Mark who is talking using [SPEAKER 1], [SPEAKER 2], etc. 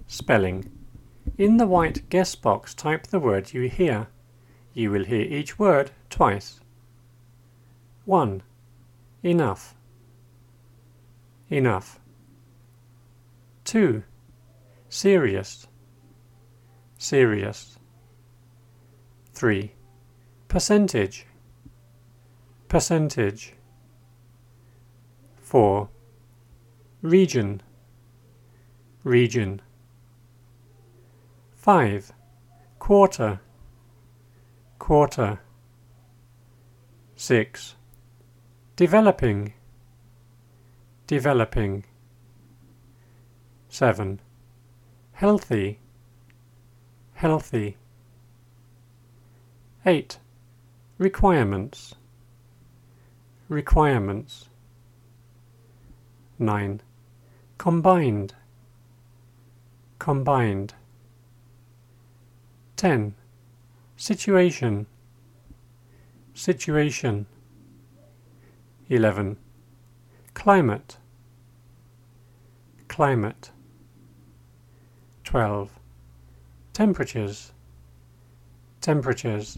[SPEAKER 1] Spelling. In the white guess box, type the word you hear. You will hear each word twice. 1. Enough. Enough. 2. Serious. Serious. 3. Percentage. Percentage. 4. Region. Region. 5. Quarter. Quarter. 6. Developing. Developing. 7. Healthy. Healthy. 8. Requirements. Requirements. 9. Combined. Combined. 10. Situation. Situation. 11. Climate. Climate. 12. Temperatures. Temperatures.